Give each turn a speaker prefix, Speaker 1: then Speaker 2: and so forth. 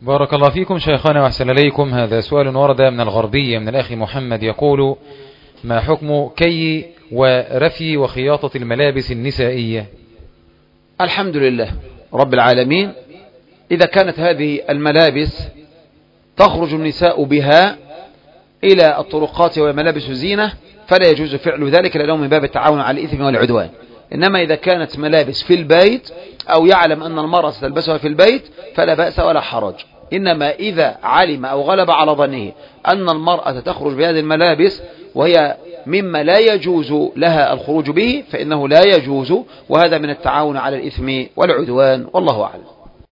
Speaker 1: بارك الله فيكم شيخنا وأحسن إليكم. هذا سؤال ورد من الغربية من الأخ محمد يقول: ما حكم كي ورفي وخياطة الملابس النسائية؟
Speaker 2: الحمد لله رب العالمين. إذا كانت هذه الملابس تخرج النساء بها إلى الطرقات وملابس الزينة فلا يجوز فعل ذلك لأنه من باب التعاون على الإثم والعدوان. إنما إذا كانت ملابس في البيت أو يعلم أن المرأة ستلبسها في البيت فلا بأس ولا حرج. إنما إذا علم أو غلب على ظنه أن المرأة تخرج بهذه الملابس وهي مما لا يجوز لها الخروج به فإنه لا يجوز، وهذا من التعاون على الإثم والعدوان، والله أعلم.